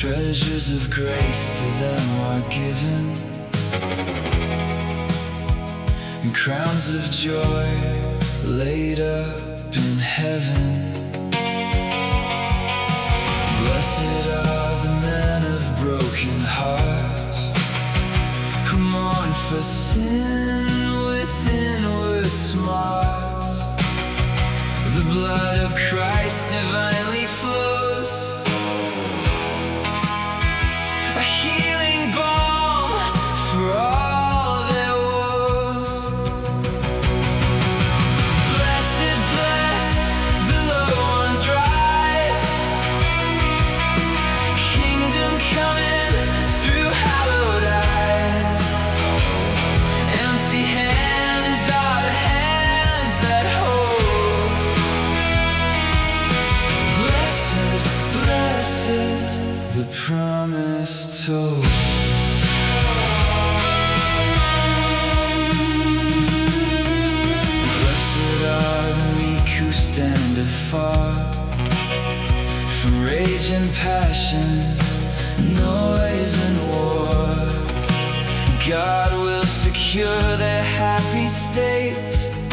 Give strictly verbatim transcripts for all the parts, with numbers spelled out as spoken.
Treasures of grace to them are given, and crowns of joy laid up in heaven. Blessed are the men of broken hearts, who mourn for sin with inward smarts. The blood of Christ divinely flows, a healing balm for all their woes. Blessed, blessed, the low ones rise, kingdom coming through hallowed eyes. Empty hands are the hands that hold. Blessed, blessed, the promise told. Blessed are the meek who stand afar from rage and passion, noise and war. God will secure their happy state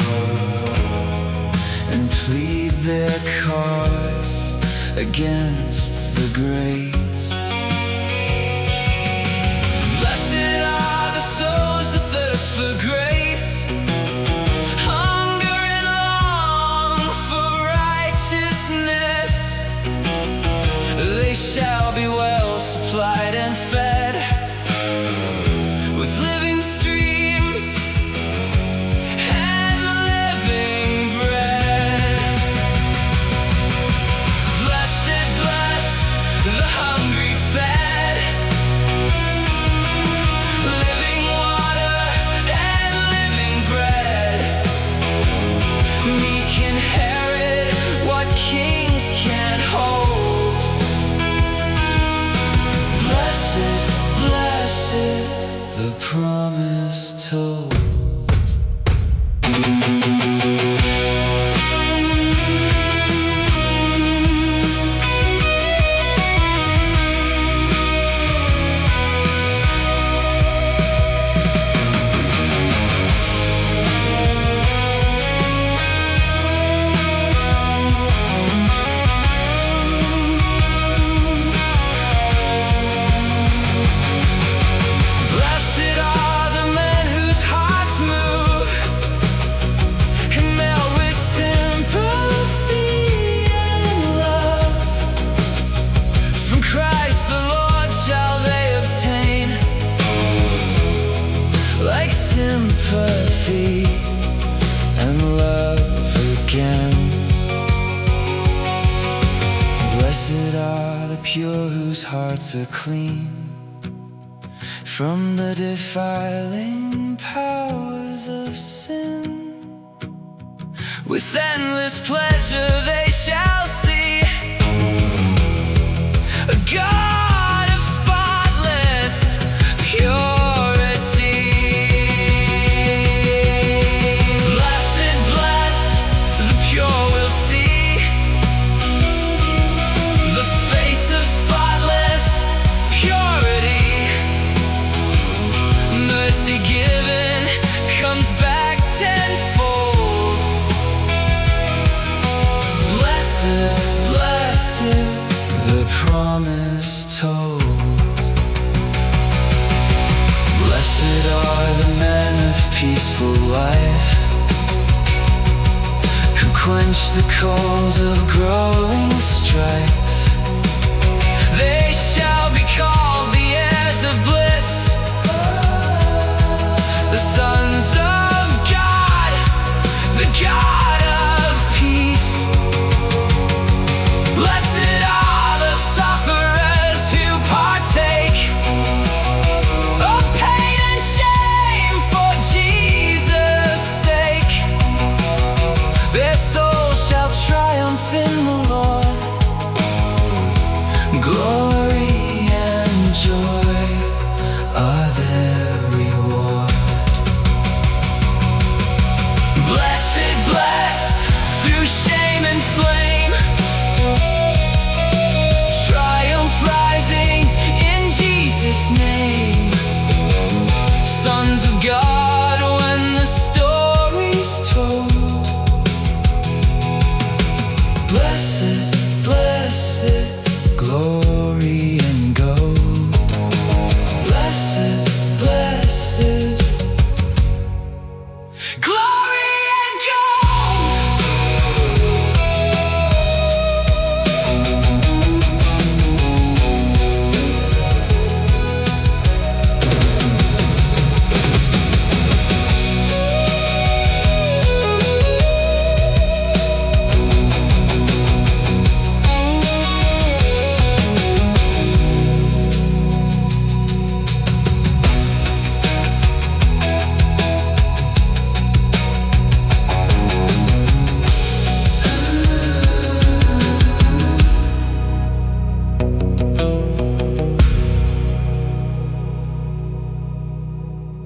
and plead their cause against the great. Blessed are the souls that thirst for grace, hunger and long for righteousness. They shall be well supplied and fed with living streams and living bread. Blessed, bless the hungry fed, living water and living bread. Meek inherit what kings can't hold. Blessed, blessed, the promise told. Blessed are the men whose hearts move and melt with sympathy and love. From Christ the Lord shall they obtain, like sympathy and love again. Blessed are the pure whose hearts are clean from the defiling powers of sin. With endless pleasure they shall see a God of spotless purity. Blessed, blessed, the pure will see the face of spotless purity. Mercy given comes back tenfold. Blessed, blessed, the promise told. Blessed are the men of peaceful life, who quench the coals of growing strife. They